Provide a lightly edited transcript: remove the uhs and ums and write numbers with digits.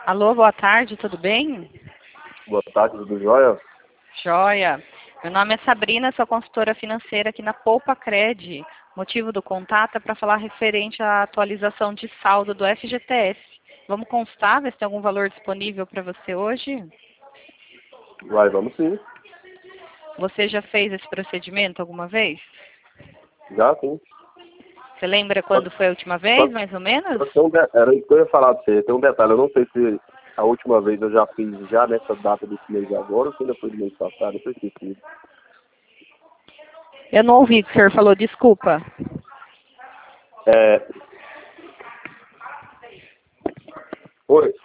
Alô, boa tarde, tudo bem? Boa tarde, tudo jóia? Joia. Meu nome é Sabrina, sou consultora financeira aqui na Poupa Cred. Motivo do contato é para falar referente à atualização de saldo do FGTS. Vamos constar, ver se tem algum valor disponível para você hoje? Vamos sim. Você já fez esse procedimento alguma vez? Já sim. Você lembra quando foi a última vez, mais ou menos? Era isso que eu ia falar pra você. Tem um detalhe, eu não sei se a última vez eu já fiz já nessa data desse mês agora ou se ainda foi do mês passado, eu esqueci. Eu não ouvi o que o senhor falou, desculpa. Oi,